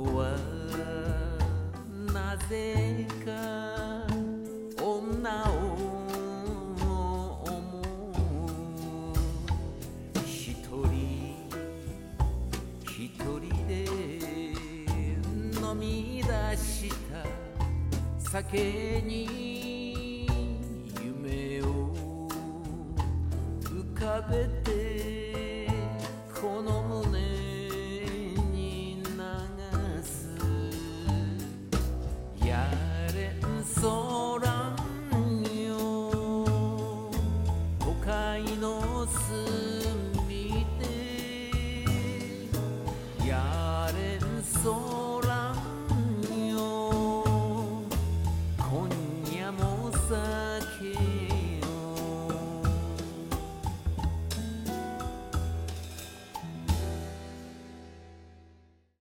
男はなぜか女を思う。一人で飲み出した酒に夢を浮かべてこの胸に流す。やれんそらんよ都会の隅でやれんそ